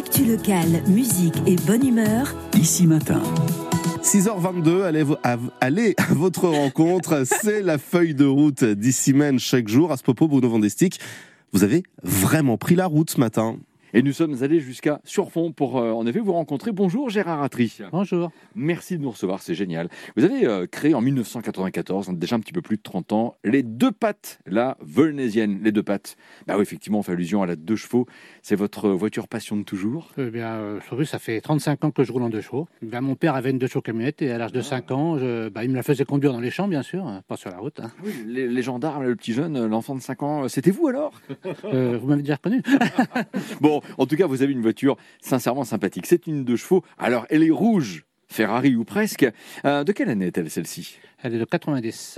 Actu locale, musique et bonne humeur. Ici Matin. 6h22, allez à votre rencontre. C'est la feuille de route d'Ici Maine chaque jour. À ce propos, Bruno Vandestick, vous avez vraiment pris la route ce matin. Et nous sommes allés jusqu'à Surfont pour en effet vous rencontrer. Bonjour Gérard Atry. Bonjour. Merci de nous recevoir, c'est génial. Vous avez créé en 1994, déjà un petit peu plus de 30 ans, les deux pattes, la Volnésienne, les deux pattes. Bah oui, effectivement, on fait allusion à la 2 chevaux. C'est votre voiture passion de toujours? Ça fait 35 ans que je roule en 2 chevaux. Mon père avait une 2 chevaux camionnette et à l'âge de 5 ans, il me la faisait conduire dans les champs, bien sûr, pas sur la route. Hein. Oui, les gendarmes, le petit jeune, l'enfant de 5 ans, c'était vous alors? Vous m'avez déjà reconnu. Bon, en tout cas, vous avez une voiture sincèrement sympathique. C'est une 2 chevaux. Alors, elle est rouge, Ferrari ou presque. De quelle année est-elle celle-ci? Elle est de 90.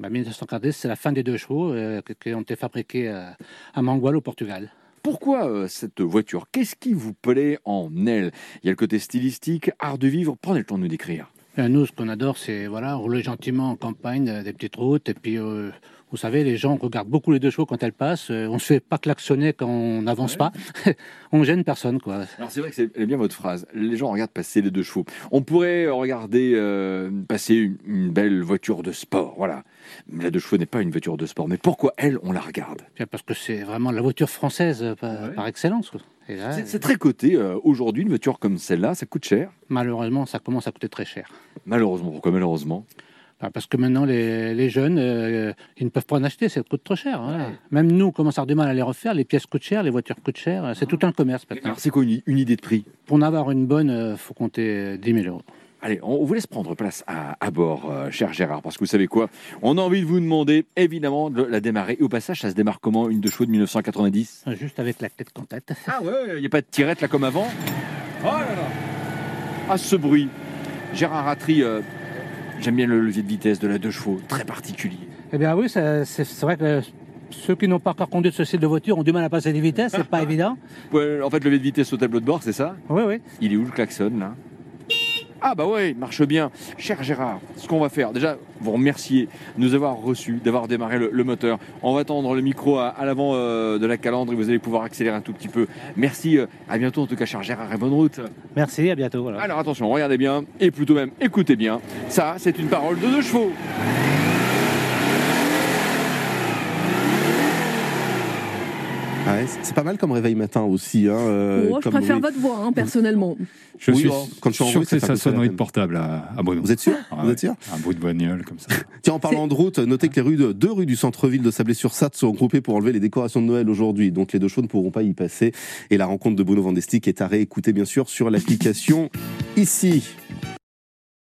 1990, c'est la fin des 2 chevaux qui ont été fabriqués à Mangual au Portugal. Pourquoi cette voiture? Qu'est-ce qui vous plaît en elle? Il y a le côté stylistique, art de vivre. Prenez le temps de nous décrire. Nous, ce qu'on adore, c'est rouler gentiment en campagne, des petites routes. Et puis, vous savez, les gens regardent beaucoup les 2 chevaux quand elles passent. On ne se fait pas klaxonner quand on n'avance pas. On gêne personne, quoi. Alors, c'est vrai que c'est bien votre phrase. Les gens regardent passer les 2 chevaux. On pourrait regarder passer une belle voiture de sport. Voilà. La 2 chevaux n'est pas une voiture de sport. Mais pourquoi elle, on la regarde? Parce que c'est vraiment la voiture française par excellence, quoi. C'est très coté. Aujourd'hui, une voiture comme celle-là, ça coûte cher. Malheureusement, ça commence à coûter très cher. Malheureusement. Pourquoi malheureusement? Parce que maintenant, les jeunes, ils ne peuvent pas en acheter, ça coûte trop cher. Voilà. Ouais. Même nous, on commence à avoir du mal à les refaire. Les pièces coûtent cher, les voitures coûtent cher. C'est tout un commerce maintenant. Alors, c'est quoi une idée de prix? Pour en avoir une bonne, il faut compter 10 000 euros. Allez, on vous laisse prendre place à bord, cher Gérard, parce que vous savez quoi? On a envie de vous demander, évidemment, de la démarrer. Et au passage, ça se démarre comment, une 2 chevaux de 1990? Juste avec la tête en tête. Ah ouais, il n'y a pas de tirette là comme avant? Oh là là! Ah, ce bruit! Gérard Atry, j'aime bien le levier de vitesse de la 2 chevaux, très particulier. Eh bien oui, c'est vrai que ceux qui n'ont pas encore conduit ce style de voiture ont du mal à passer les vitesses, c'est pas évident. Ouais, en fait, levier de vitesse au tableau de bord, c'est ça? Oui, oui. Il est où le klaxon, là? Ah bah ouais, il marche bien. Cher Gérard, ce qu'on va faire, déjà, vous remercier de nous avoir reçus, d'avoir démarré le moteur. On va tendre le micro à l'avant de la calandre et vous allez pouvoir accélérer un tout petit peu. Merci, à bientôt en tout cas, cher Gérard, et bonne route. Merci, à bientôt. Voilà. Alors attention, regardez bien, et plutôt même, écoutez bien. Ça, c'est une parole de 2 chevaux. Ouais, c'est pas mal comme réveil matin aussi. Je préfère votre voix, personnellement. Je suis quand je suis sûr que c'est sa sonnerie de portable à Bruno. Vous êtes sûr? Vous êtes sûr? Un bruit de bagnole comme ça. Tiens, en parlant de route, notez que les 2 rues du centre-ville de Sablé-sur-Sarthe sont regroupées pour enlever les décorations de Noël aujourd'hui. Donc les 2 chevaux ne pourront pas y passer. Et la rencontre de Bruno Vandestick est à réécouter bien sûr sur l'application Ici.